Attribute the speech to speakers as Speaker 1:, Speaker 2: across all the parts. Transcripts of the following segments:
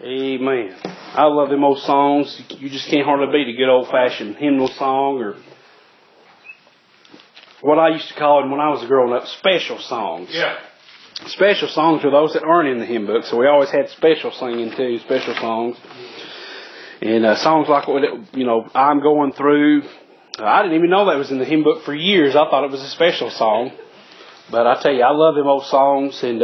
Speaker 1: Amen. I love them old songs. You just can't hardly beat a good old-fashioned hymnal song, or what I used to call them when I was growing up, special songs.
Speaker 2: Yeah.
Speaker 1: Special songs are those that aren't in the hymn book, so we always had special singing too, special songs. And songs like, I'm Going Through. I didn't even know that was in the hymn book for years. I thought it was a special song. But I tell you, I love them old songs. And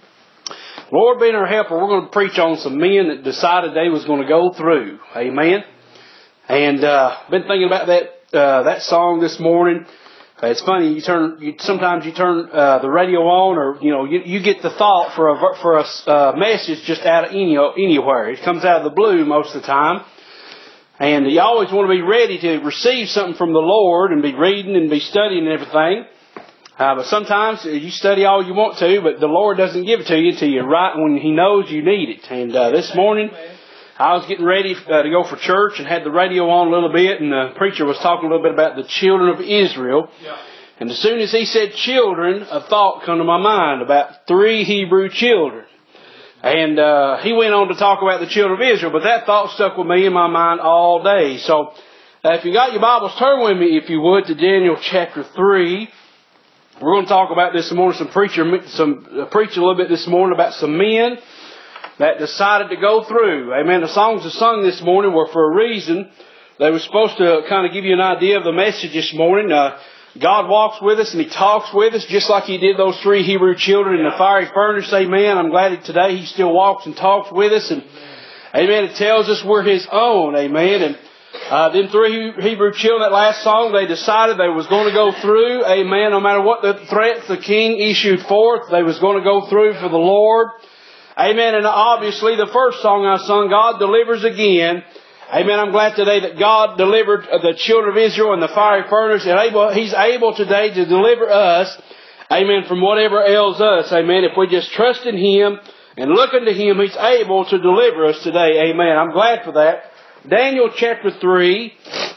Speaker 1: Lord being our helper, we're going to preach on some men that decided they was going to go through. Amen. And been thinking about that song this morning. It's funny, sometimes you turn the radio on, or you get the thought for a message just out of anywhere. It comes out of the blue most of the time, and you always want to be ready to receive something from the Lord and be reading and be studying and everything. But sometimes you study all you want to, but the Lord doesn't give it to you until you're right when He knows you need it. And this morning, I was getting ready to go for church and had the radio on a little bit, and the preacher was talking a little bit about the children of Israel. Yeah. And as soon as he said children, a thought come to my mind about 3 Hebrew children. And he went on to talk about the children of Israel, but that thought stuck with me in my mind all day. So if you got your Bibles, turn with me, if you would, to Daniel chapter 3. We're going to talk about this this morning, preach a little bit this morning about some men that decided to go through. Amen. The songs that sung this morning were for a reason. They were supposed to kind of give you an idea of the message this morning. God walks with us and He talks with us just like He did those 3 Hebrew children in the fiery furnace. Amen. I'm glad that today He still walks and talks with us. And amen. It tells us we're His own. Amen. And them 3 Hebrew children, that last song, they decided they was going to go through. Amen. No matter what the threats the king issued forth, they was going to go through for the Lord. Amen. And obviously the first song I sung, God Delivers Again. Amen. I'm glad today that God delivered the children of Israel in the fiery furnace. And He's able today to deliver us. Amen. From whatever ails us. Amen. If we just trust in Him and look unto Him, He's able to deliver us today. Amen. I'm glad for that. Daniel chapter 3.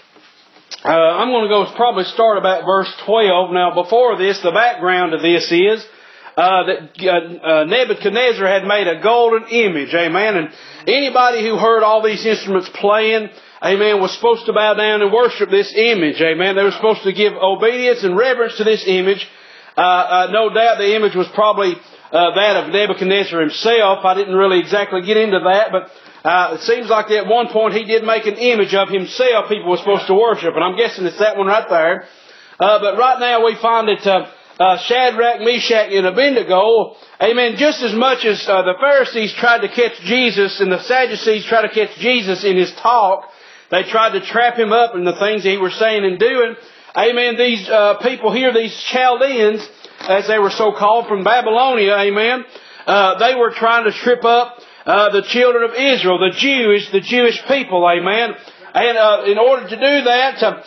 Speaker 1: I'm going to probably start about verse 12. Now before this, the background of this is that Nebuchadnezzar had made a golden image, amen. And anybody who heard all these instruments playing, amen, was supposed to bow down and worship this image, amen. They were supposed to give obedience and reverence to this image. No doubt the image was probably that of Nebuchadnezzar himself. I didn't really exactly get into that, but it seems like at one point he did make an image of himself people were supposed to worship, and I'm guessing it's that one right there. But right now we find that Shadrach, Meshach, and Abednego, amen, just as much as the Pharisees tried to catch Jesus and the Sadducees tried to catch Jesus in His talk, they tried to trap Him up in the things He was saying and doing. Amen, these people here, these Chaldeans, as they were so called from Babylonia, amen, they were trying to trip up the children of Israel, the Jewish people, amen. And in order to do that,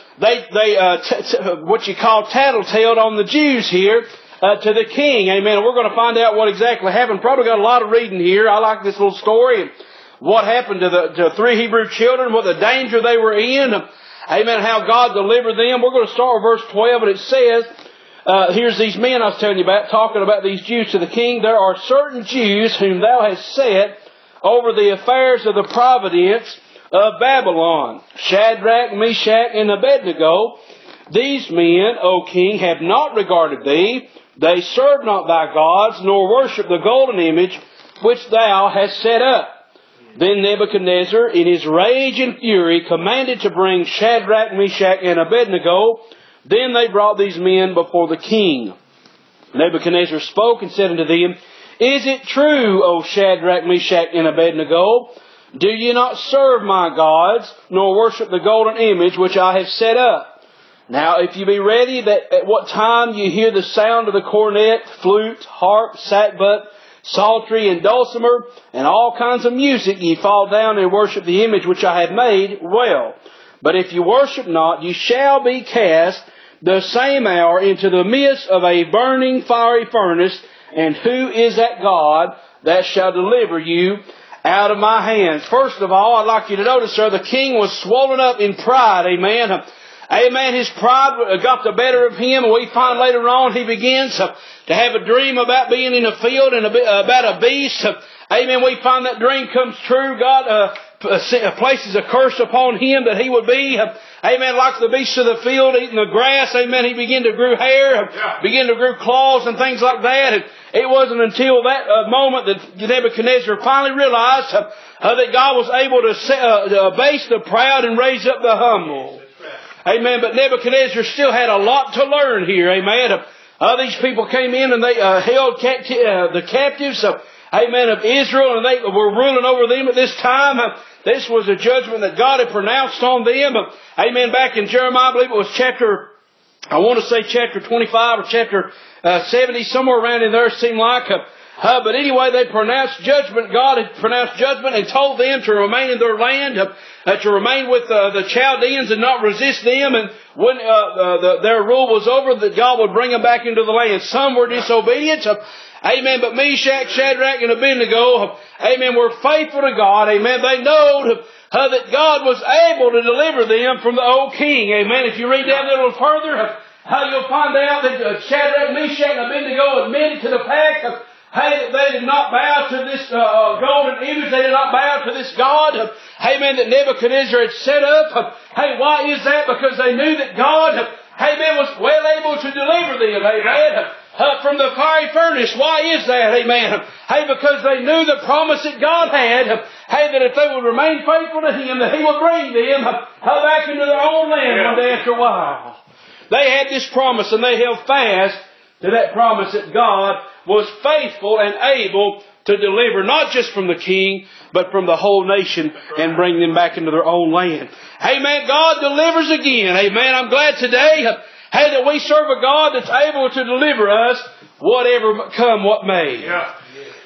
Speaker 1: they what you call tattletaled on the Jews here to the king. Amen. We're going to find out what exactly happened. Probably got a lot of reading here. I like this little story and what happened to the 3 Hebrew children, what the danger they were in. Amen. How God delivered them. We're going to start with verse 12, and it says, here's these men I was telling you about, talking about these Jews to the king. There are certain Jews whom thou hast set over the affairs of the providence of Babylon, Shadrach, Meshach, and Abednego. These men, O king, have not regarded thee. They serve not thy gods, nor worship the golden image which thou hast set up. Then Nebuchadnezzar, in his rage and fury, commanded to bring Shadrach, Meshach, and Abednego. Then they brought these men before the king. Nebuchadnezzar spoke and said unto them, Is it true, O Shadrach, Meshach, and Abednego? Do ye not serve my gods, nor worship the golden image which I have set up? Now if you be ready, that at what time you hear the sound of the cornet, flute, harp, sackbut, psaltery, and dulcimer, and all kinds of music, ye fall down and worship the image which I have made, well. But if you worship not, ye shall be cast the same hour into the midst of a burning fiery furnace. And who is that God that shall deliver you out of my hands? First of all, I'd like you to notice, sir, the king was swollen up in pride. Amen. Amen. His pride got the better of him. And we find later on he begins to have a dream about being in a field and about a beast. Amen. We find that dream comes true. God places a curse upon him that he would be, amen, like the beasts of the field eating the grass. Amen. He began to grow hair, began to grow claws and things like that. And it wasn't until that moment that Nebuchadnezzar finally realized that God was able to abase the proud and raise up the humble. Amen. But Nebuchadnezzar still had a lot to learn here. Amen. These people came in and they held the captives of Israel, and they were ruling over them at this time. This was a judgment that God had pronounced on them. Amen. Back in Jeremiah, I believe it was chapter 25 or chapter 70, somewhere around in there it seemed like. But anyway, they pronounced judgment. God had pronounced judgment and told them to remain in their land, to remain with the Chaldeans and not resist them. And when their rule was over, that God would bring them back into the land. Some were disobedient. Amen. But Meshach, Shadrach, and Abednego, amen, were faithful to God. Amen. They know that God was able to deliver them from the old king. Amen. If you read down a little further, you'll find out that Shadrach, Meshach, and Abednego admitted to the fact that they did not bow to this golden image. They did not bow to this God. Amen. That Nebuchadnezzar had set up. Why is that? Because they knew that God, was well able to deliver them. Amen. From the fiery furnace. Why is that? Amen. Because they knew the promise that God had. That if they would remain faithful to Him, that He would bring them back into their own land one day after a while. They had this promise and they held fast to that promise that God was faithful and able to deliver not just from the king, but from the whole nation and bring them back into their own land. Amen. God delivers again. Amen. I'm glad today that we serve a God that's able to deliver us whatever come what may. Yeah.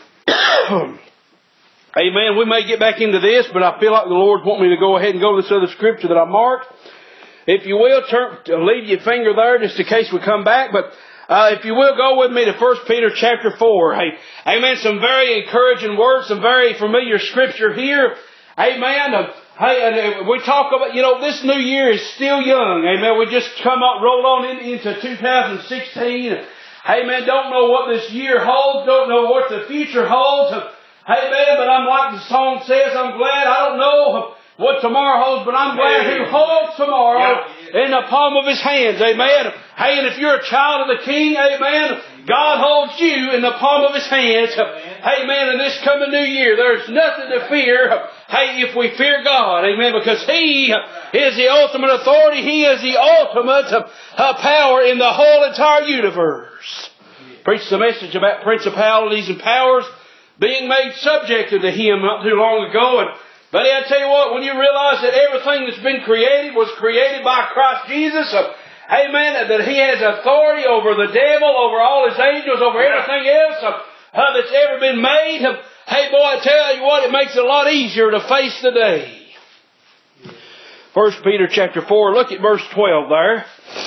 Speaker 1: Amen. We may get back into this, but I feel like the Lord wants me to go ahead and go to this other scripture that I marked. If you will, leave your finger there just in case we come back. But if you will, go with me to 1 Peter chapter 4. Amen. Some very encouraging words, some very familiar scripture here. Amen. And we talk about, this new year is still young. Amen. We just rolled on into 2016. Amen. Don't know what this year holds. Don't know what the future holds. Amen. But I'm like the song says, I'm glad. I don't know what tomorrow holds, but I'm glad He holds tomorrow in the palm of His hands. Amen. And if you're a child of the King, amen, God holds you in the palm of His hands. Amen. In this coming new year, there's nothing to fear. If we fear God. Amen. Because He is the ultimate authority. He is the ultimate power in the whole entire universe. Preached a message about principalities and powers being made subject to Him not too long ago. But I tell you what, when you realize that everything that's been created was created by Christ Jesus, amen, that He has authority over the devil, over all His angels, over everything else that's ever been made. Hey boy, I tell you what, it makes it a lot easier to face the day. 1 Peter chapter 4, look at verse 12 there.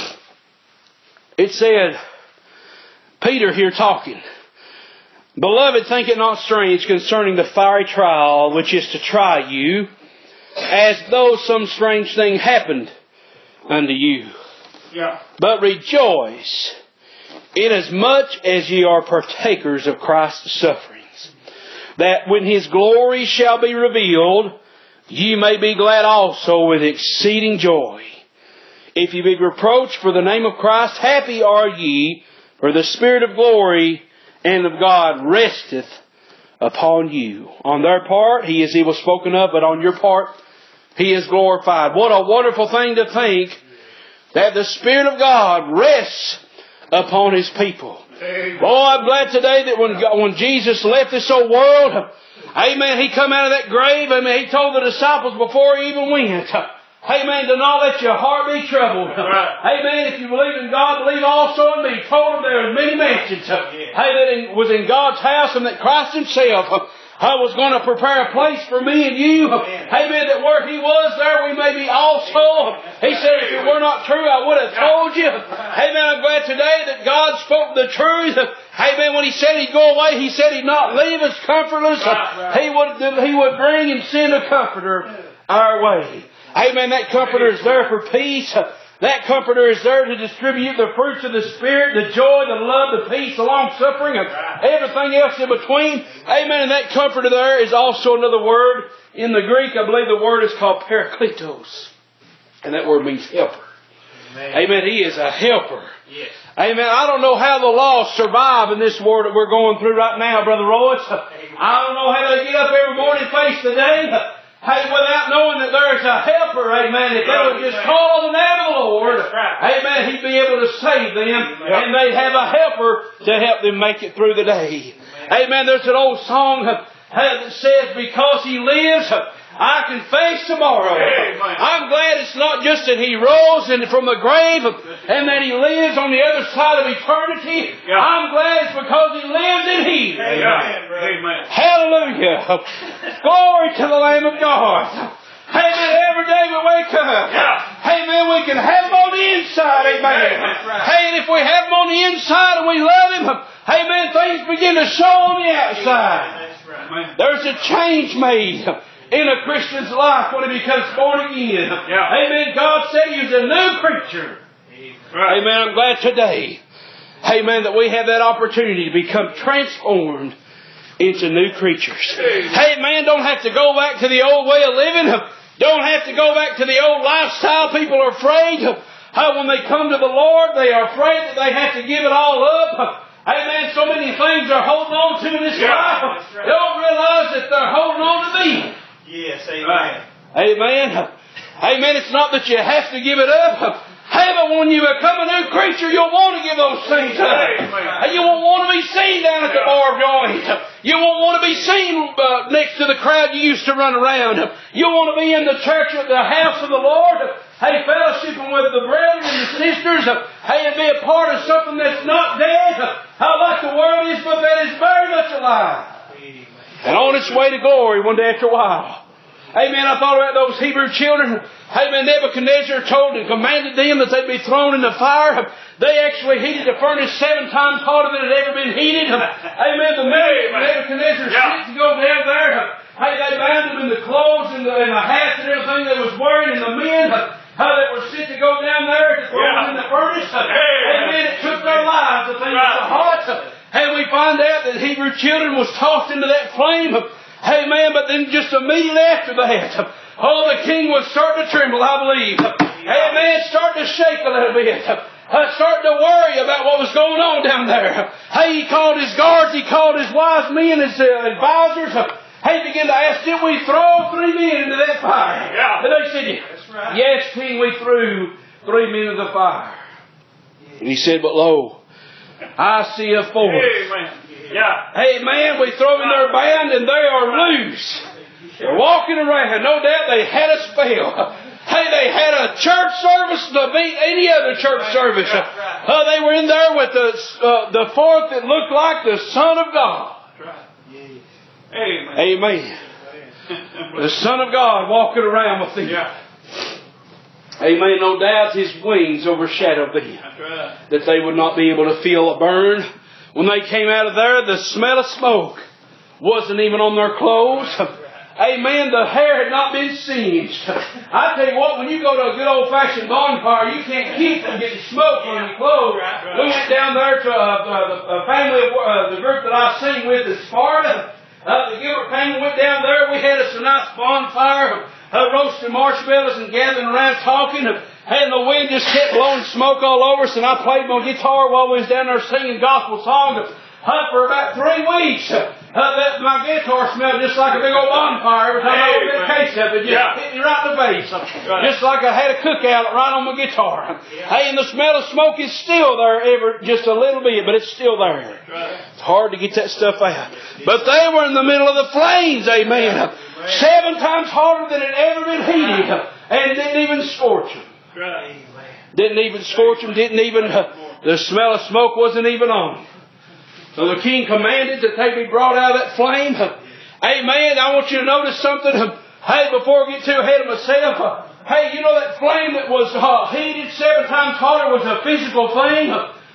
Speaker 1: It said, Peter here talking. Beloved, think it not strange concerning the fiery trial which is to try you, as though some strange thing happened unto you. Yeah. But rejoice, inasmuch as ye are partakers of Christ's sufferings, that when His glory shall be revealed, ye may be glad also with exceeding joy. If ye be reproached for the name of Christ, happy are ye, for the Spirit of glory and of God resteth upon you. On their part, He is evil spoken of, but on your part, He is glorified. What a wonderful thing to think that the Spirit of God rests upon His people. Boy, I'm glad today that when Jesus left this old world, amen, He come out of that grave. Amen, He told the disciples before He even went, amen, do not let your heart be troubled. Right. Amen, if you believe in God, believe also in me. He told them there are many mansions. That was in God's house, and that Christ Himself was going to prepare a place for me and you. Amen, that where He was, there we may be also. He said, if it were not true, I would have told you. Amen, I'm glad today that God spoke the truth. Amen, when He said He'd go away, He said He'd not leave us comfortless. He would bring and send a comforter our way. Amen. That comforter is there for peace. That Comforter is there to distribute the fruits of the Spirit, the joy, the love, the peace, the long-suffering, and everything else in between. Amen. And that Comforter there is also another word. In the Greek, I believe the word is called Parakletos. And that word means helper. Amen. He is a helper. Yes. Amen. I don't know how the lost survive in this war that we're going through right now, Brother Royce. I don't know how they get up every morning and face the day. Hey, without knowing that there's a helper, amen, if they would just call on the name of the Lord, amen, He'd be able to save them, and they'd have a helper to help them make it through the day. Amen. There's an old song that says, because He lives, I can face tomorrow. I'm glad it's not just that He rose from the grave and that He lives on the other side of eternity. I'm glad it's because He lives in Him. Amen. Hallelujah. Glory to the Lamb of God. Amen. Every day we wake up. Amen. We can have Him on the inside. Amen. Hey, and if we have Him on the inside and we love Him, amen, things begin to show on the outside. There's a change made in a Christian's life when he becomes born again. Amen. God said He was a new creature. Amen. I'm glad today, amen, that we have that opportunity to become transformed into new creatures. Hey, man, don't have to go back to the old way of living. Don't have to go back to the old lifestyle. People are afraid. When they come to the Lord, they are afraid that they have to give it all up. Amen. So many things they're holding on to in this life. They don't realize that they're holding on to Thee. Yes, amen. Amen. Amen. It's not that you have to give it up. Hey, but when you become a new creature, you'll want to give those things up. You won't want to be seen down at the bar of joint. You won't want to be seen next to the crowd you used to run around. You want to be in the church at the house of the Lord. Hey, fellowshipping with the brethren and the sisters. Hey, and be a part of something that's not dead. How like the world is, but that is very much alive. And on its way to glory one day after a while. Amen. I thought about those Hebrew children. Amen. Nebuchadnezzar told and commanded them that they'd be thrown in the fire. They actually heated the furnace 7 times hotter than it had ever been heated. Amen. The Nebuchadnezzar sent to go down there. Hey, they bound them in the clothes and the hats and everything they was wearing, and the men that were sent to go down there to throw them in the furnace. Amen. It took their lives. The thing was so hot. And we find out that Hebrew children was tossed into that flame. Amen. But then just immediately after that, the king was starting to tremble, I believe. Amen. Starting to shake a little bit. Starting to worry about what was going on down there. Hey, he called his guards. He called his wise men, his advisors. He began to ask, did we throw 3 men into that fire? And they said, yes, king, we threw 3 men into the fire. And he said, but lo, I see a 4th. Hey, man, we throw in their band and they are loose. They're walking around. No doubt they had a spell. Hey, they had a church service to beat any other church service. They were in there with the 4th that looked like the Son of God. Amen. The Son of God walking around with them. Amen. No doubt His wings overshadowed them. That they would not be able to feel a burn. When they came out of there, the smell of smoke wasn't even on their clothes. Amen. The hair had not been singed. I tell you what, when you go to a good old-fashioned bonfire, you can't keep from getting smoke on your clothes. We went down there to a family, the group that I sing with in Sparta. The Gilbert family went down there. We had us a nice bonfire, roasting marshmallows and gathering around talking. And the wind just kept blowing smoke all over us. And I played my guitar while we was down there singing gospel songs for about 3 weeks. My guitar smelled just like a big old bonfire. Every time I opened a case of it, just hit me right in the face. Just like I had a cookout right on my guitar. Hey, and the smell of smoke is still there, just a little bit, but it's still there. It's hard to get that stuff out. But they were in the middle of the flames, amen. 7 times hotter than it ever been heated. And it didn't even scorch them. Didn't even scorch them. The smell of smoke wasn't even on them. So the king commanded that they be brought out of that flame. Amen. I want you to notice something. Hey, before I get too ahead of myself. Hey, you know that flame that was heated 7 times hotter was a physical thing.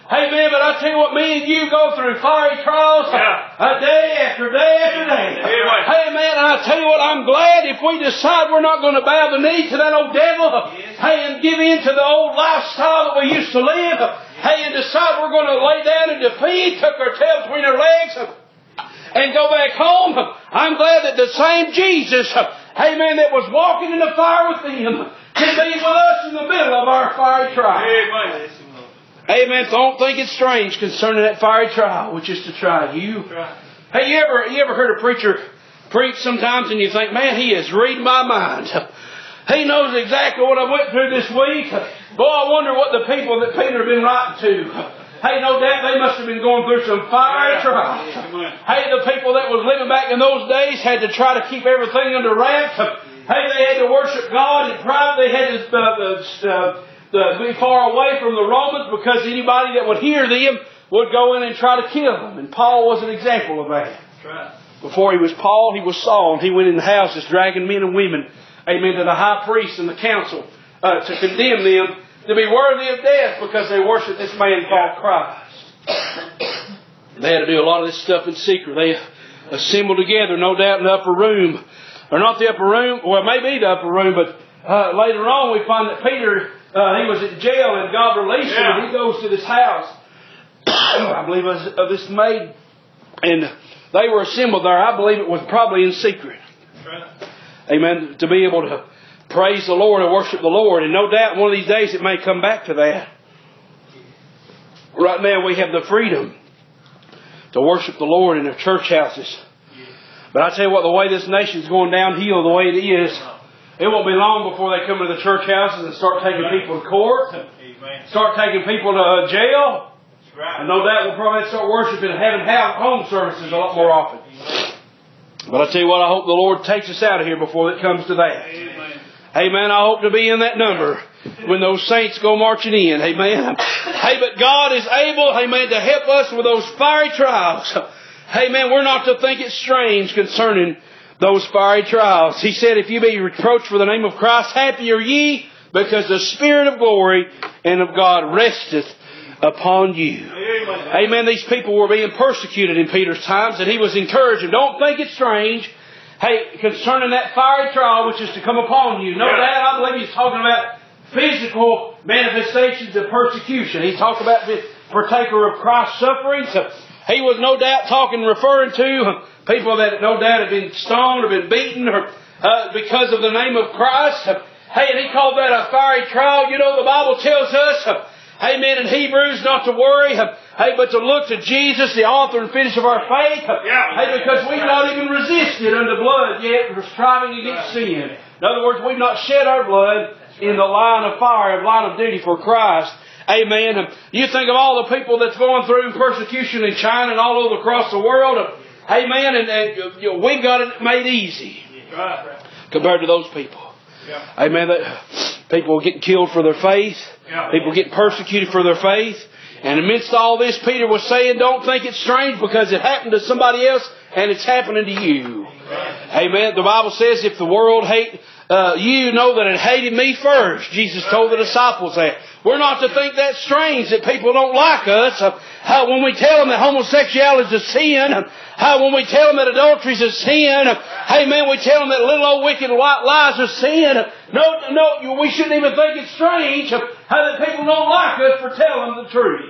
Speaker 1: Amen. But I tell you what, me and you go through fiery trials day after day after day. Amen. And I tell you what, I'm glad if we decide we're not going to bow the knee to that old devil, and give in to the old lifestyle that we used to live, and decide we're going to lay down in defeat, tuck our tail between our legs, and go back home. I'm glad that the same Jesus, amen, that was walking in the fire with them, can be with us in the middle of our fiery trial. Amen. Amen. Don't think it's strange concerning that fiery trial, which is to try you. Hey, you ever heard a preacher preach sometimes and you think, man, he is reading my mind. He knows exactly what I went through this week. Boy, I wonder what the people that Peter had been writing to. Hey, no doubt they must have been going through some fiery trials. Hey, the people that was living back in those days had to try to keep everything under wraps. Hey, they had to worship God in private. They had to be far away from the Romans because anybody that would hear them would go in and try to kill them. And Paul was an example of that. Before he was Paul, he was Saul. And he went in the houses dragging men and women, amen, to the high priest and the council to condemn them to be worthy of death because they worshiped this man called Christ. They had to do a lot of this stuff in secret. They assembled together, no doubt, in the upper room. Or not the upper room, well, maybe the upper room, but later on we find that Peter, he was in jail and God released him and he goes to this house, I believe it was of this maid, and they were assembled there. I believe it was probably in secret. Amen. To be able to praise the Lord and worship the Lord. And no doubt one of these days it may come back to that. Right now we have the freedom to worship the Lord in our church houses. But I tell you what, the way this nation's going downhill, the way it is, it won't be long before they come to the church houses and start taking people to court, start taking people to jail. And no doubt we'll probably start worshiping and having home services a lot more often. But I tell you what, I hope the Lord takes us out of here before it comes to that. Amen. I hope to be in that number when those saints go marching in. Amen. Hey, but God is able, amen, to help us with those fiery trials. Amen. We're not to think it strange concerning those fiery trials. He said, if you be reproached for the name of Christ, happy are ye, because the Spirit of glory and of God resteth upon you. Amen. These people were being persecuted in Peter's times, and he was encouraging, don't think it strange. Hey, concerning that fiery trial which is to come upon you. No doubt, I believe he's talking about physical manifestations of persecution. He's talking about the partaker of Christ's sufferings. He was no doubt referring to people that no doubt have been stoned or been beaten or because of the name of Christ. Hey, and he called that a fiery trial. You know, the Bible tells us, amen, in Hebrews, not to worry, hey, but to look to Jesus, the author and finisher of our faith. Hey, because we've not even resisted unto blood yet, we're striving against sin. In other words, we've not shed our blood in the line of fire, line of duty for Christ. Amen. You think of all the people that's going through persecution in China and all over across the world. Amen. And we've got it made easy compared to those people. Amen. People getting killed for their faith. People getting persecuted for their faith. And amidst all this, Peter was saying, don't think it's strange because it happened to somebody else and it's happening to you. Amen. The Bible says if the world hate you, know that it hated me first. Jesus told the disciples that. We're not to think that strange that people don't like us. When we tell them that homosexuality is a sin, when we tell them that adultery is a sin, amen, we tell them that little old wicked white lies are sin. No, we shouldn't even think it's strange that people don't like us for telling them the truth.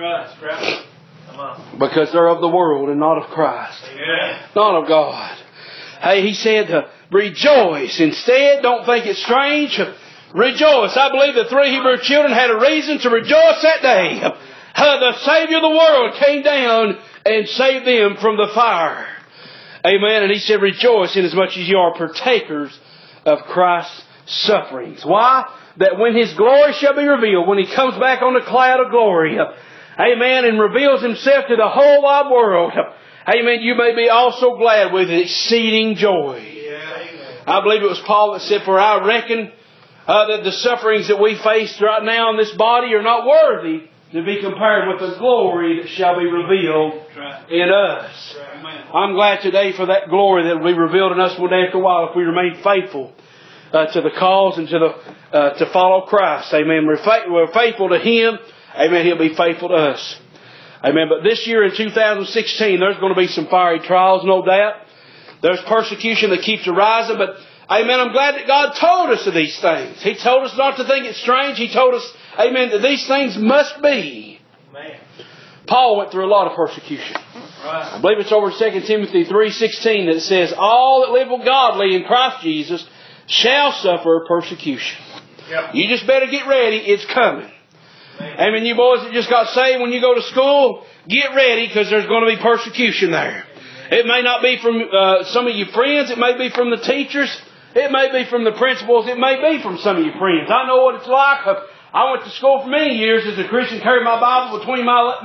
Speaker 1: Because they're of the world and not of Christ. Not of God. Hey, he said to rejoice. Instead, don't think it's strange. Rejoice. I believe the three Hebrew children had a reason to rejoice that day. The Savior of the world came down and saved them from the fire. Amen. And he said, rejoice inasmuch as you are partakers of Christ's sufferings. Why? That when His glory shall be revealed, when He comes back on the cloud of glory, amen, and reveals Himself to the whole wide world, amen, you may be also glad with exceeding joy. I believe it was Paul that said, for I reckon that the sufferings that we face right now in this body are not worthy to be compared with the glory that shall be revealed in us. I'm glad today for that glory that will be revealed in us one day after a while if we remain faithful to the cause and to follow Christ. Amen. We're faithful to Him. amen, He'll be faithful to us. Amen. But this year in 2016, there's going to be some fiery trials, no doubt. There's persecution that keeps arising, but amen, I'm glad that God told us of these things. He told us not to think it strange. He told us, amen, that these things must be. Amen. Paul went through a lot of persecution. Right. I believe it's over 2 Timothy 3:16 that says, all that live godly in Christ Jesus shall suffer persecution. Yep. You just better get ready. It's coming. Amen. You boys that just got saved, when you go to school, get ready because there's going to be persecution there. It may not be from some of your friends. It may be from the teachers. It may be from the principals. It may be from some of your friends. I know what it's like. I went to school for many years as a Christian, carried my Bible between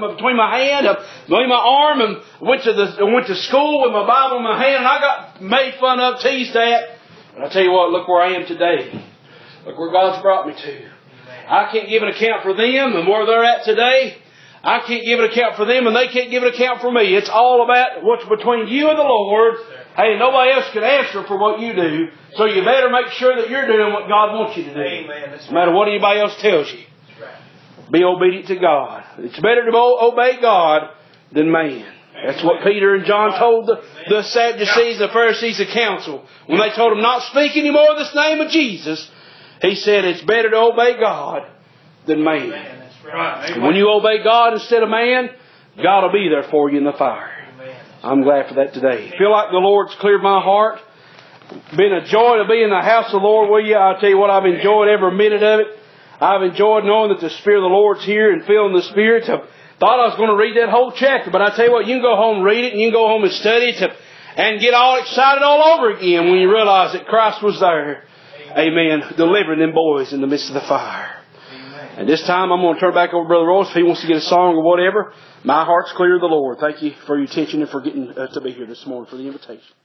Speaker 1: my hand, between my arm, and went to school with my Bible in my hand, and I got made fun of, teased at. But I tell you what, look where I am today. Look where God's brought me to. I can't give an account for them and where they're at today. I can't give an account for them and they can't give an account for me. It's all about what's between you and the Lord. Hey, nobody else can answer for what you do. So you better make sure that you're doing what God wants you to do. Amen. No matter what anybody else tells you. Be obedient to God. It's better to obey God than man. That's what Peter and John told the Sadducees, the Pharisees, the council. When they told them not speak anymore in this name of Jesus, he said it's better to obey God than man. And when you obey God instead of man, God will be there for you in the fire. I'm glad for that today. I feel like the Lord's cleared my heart. Been a joy to be in the house of the Lord with you. I'll tell you what, I've enjoyed every minute of it. I've enjoyed knowing that the Spirit of the Lord's here and feeling the Spirit. I thought I was going to read that whole chapter, but I tell you what, you can go home and read it, and you can go home and study it and get all excited all over again when you realize that Christ was there. Amen. Delivering them boys in the midst of the fire. And this time I'm going to turn back over to Brother Royce if he wants to get a song or whatever. My heart's clear to the Lord. Thank you for your attention and for getting to be here this morning for the invitation.